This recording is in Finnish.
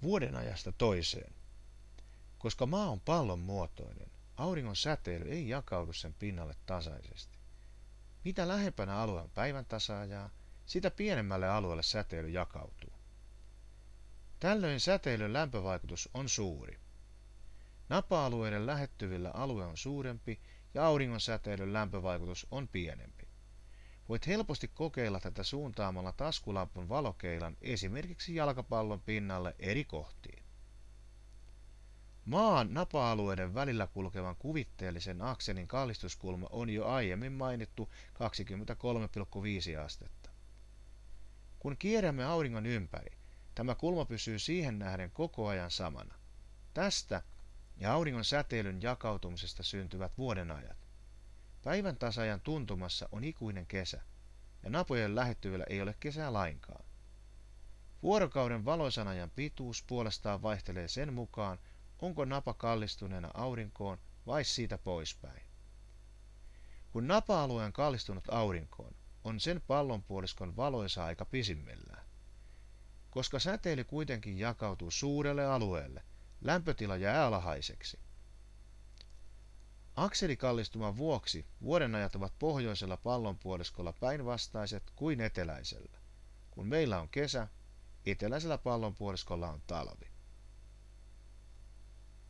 vuodenajasta toiseen. Koska maa on pallon muotoinen, auringon säteily ei jakaudu sen pinnalle tasaisesti. Mitä lähempänä alue on päivän tasaajaa, sitä pienemmälle alueelle säteily jakautuu. Tällöin säteilyn lämpövaikutus on suuri. Napa-alueiden lähettyvillä alue on suurempi ja auringon säteilyn lämpövaikutus on pienempi. Voit helposti kokeilla tätä suuntaamalla taskulampun valokeilan esimerkiksi jalkapallon pinnalle eri kohtiin. Maan napa-alueiden välillä kulkevan kuvitteellisen akselin kallistuskulma on jo aiemmin mainittu 23,5 astetta. Kun kierrämme auringon ympäri, tämä kulma pysyy siihen nähden koko ajan samana. Tästä ja auringon säteilyn jakautumisesta syntyvät vuodenajat. Päivän tasaajan tuntumassa on ikuinen kesä, ja napojen lähettyvillä ei ole kesää lainkaan. Vuorokauden valoisan ajan pituus puolestaan vaihtelee sen mukaan, onko napa kallistuneena aurinkoon vai siitä poispäin. Kun napa-alue on kallistunut aurinkoon, on sen pallonpuoliskon valoisa aika pisimmillään. Koska säteily kuitenkin jakautuu suurelle alueelle, lämpötila jää alhaiseksi. Akselikallistuman vuoksi vuodenajat ovat pohjoisella pallonpuoliskolla päinvastaiset kuin eteläisellä. Kun meillä on kesä, eteläisellä pallonpuoliskolla on talvi.